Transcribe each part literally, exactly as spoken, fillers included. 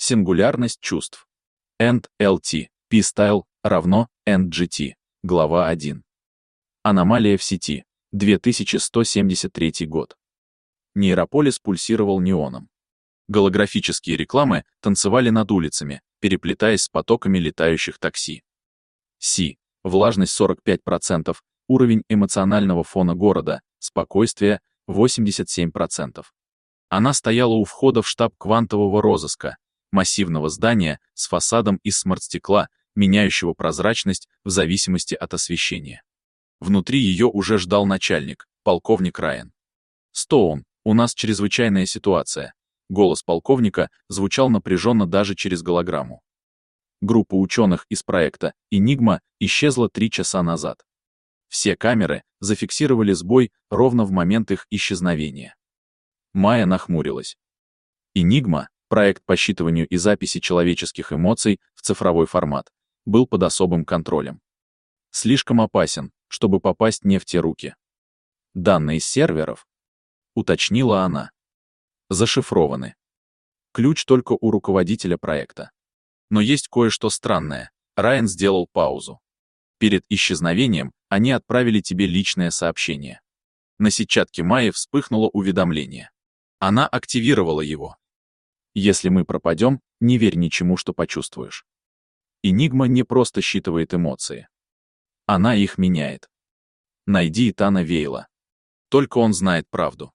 Сингулярность чувств. энд эл ти, P-Style равно энд джи ти. Глава один. Аномалия в сети. две тысячи сто семьдесят третий год. Нейрополис пульсировал неоном. Голографические рекламы танцевали над улицами, переплетаясь с потоками летающих такси. Си. Влажность сорок пять процентов, уровень эмоционального фона города, спокойствие восемьдесят семь процентов. Она стояла у входа в штаб квантового розыска, массивного здания с фасадом из смарт-стекла, меняющего прозрачность в зависимости от освещения. Внутри ее уже ждал начальник, полковник Райан. «Стоун, у нас чрезвычайная ситуация». Голос полковника звучал напряженно даже через голограмму. Группа ученых из проекта «Энигма» исчезла три часа назад. Все камеры зафиксировали сбой ровно в момент их исчезновения. Майя нахмурилась. «Энигма», проект по считыванию и записи человеческих эмоций в цифровой формат, был под особым контролем. Слишком опасен, чтобы попасть не в те руки. Данные с серверов, уточнила она, зашифрованы. Ключ только у руководителя проекта. Но есть кое-что странное. Райан сделал паузу. Перед исчезновением они отправили тебе личное сообщение. На сетчатке Майи вспыхнуло уведомление. Она активировала его. Если мы пропадем, не верь ничему, что почувствуешь. Энигма не просто считывает эмоции. Она их меняет. Найди Итана Вейла. Только он знает правду.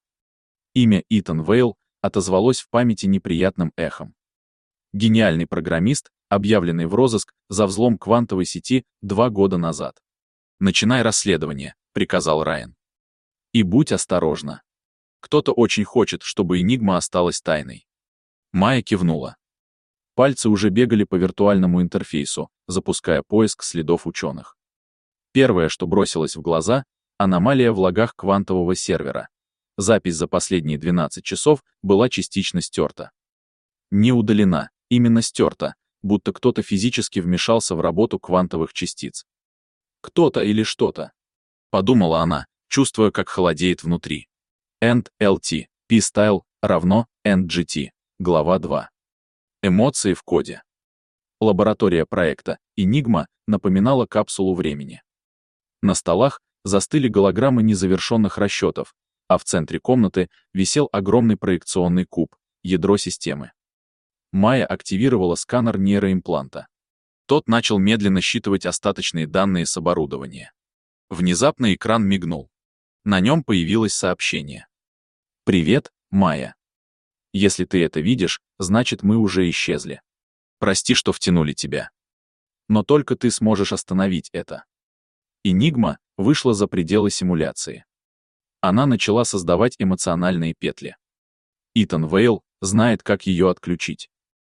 Имя Итан Вейл отозвалось в памяти неприятным эхом. Гениальный программист, объявленный в розыск за взлом квантовой сети два года назад. «Начинай расследование», — приказал Райан. «И будь осторожна. Кто-то очень хочет, чтобы Энигма осталась тайной». Майя кивнула. Пальцы уже бегали по виртуальному интерфейсу, запуская поиск следов ученых. Первое, что бросилось в глаза — аномалия в логах квантового сервера. Запись за последние двенадцать часов была частично стерта. Не удалена, именно стерта, будто кто-то физически вмешался в работу квантовых частиц. Кто-то или что-то. Подумала она, чувствуя, как холодеет внутри. энд эл ти, P-Style равно энд джи ти. Глава два. Эмоции в коде. Лаборатория проекта «Энигма» напоминала капсулу времени. На столах застыли голограммы незавершенных расчетов, а в центре комнаты висел огромный проекционный куб, ядро системы. Майя активировала сканер нейроимпланта. Тот начал медленно считывать остаточные данные с оборудования. Внезапно экран мигнул. На нем появилось сообщение. «Привет, Майя. Если ты это видишь, значит, мы уже исчезли. Прости, что втянули тебя. Но только ты сможешь остановить это». Энигма вышла за пределы симуляции. Она начала создавать эмоциональные петли. Итан Вейл знает, как ее отключить.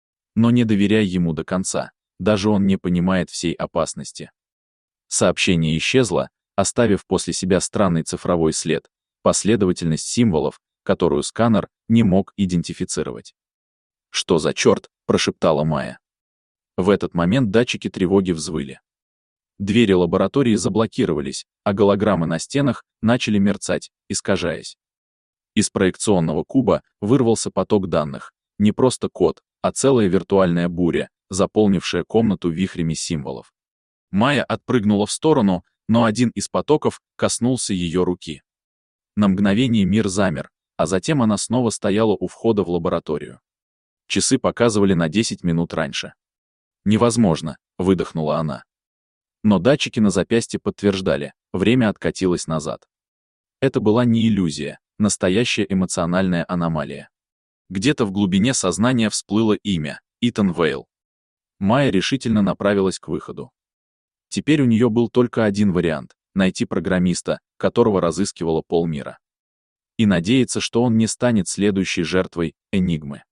Но не доверяй ему до конца, даже он не понимает всей опасности. Сообщение исчезло, оставив после себя странный цифровой след, последовательность символов, которую сканер не мог идентифицировать. «Что за черт?» — прошептала Майя. В этот момент датчики тревоги взвыли. Двери лаборатории заблокировались, а голограммы на стенах начали мерцать, искажаясь. Из проекционного куба вырвался поток данных, не просто код, а целая виртуальная буря, заполнившая комнату вихрями символов. Майя отпрыгнула в сторону, но один из потоков коснулся ее руки. На мгновение мир замер, а затем она снова стояла у входа в лабораторию. Часы показывали на десять минут раньше. «Невозможно», — выдохнула она. Но датчики на запястье подтверждали, время откатилось назад. Это была не иллюзия, настоящая эмоциональная аномалия. Где-то в глубине сознания всплыло имя — Итан Вейл. Майя решительно направилась к выходу. Теперь у нее был только один вариант — найти программиста, которого разыскивало полмира. И надеяться, что он не станет следующей жертвой Энигмы.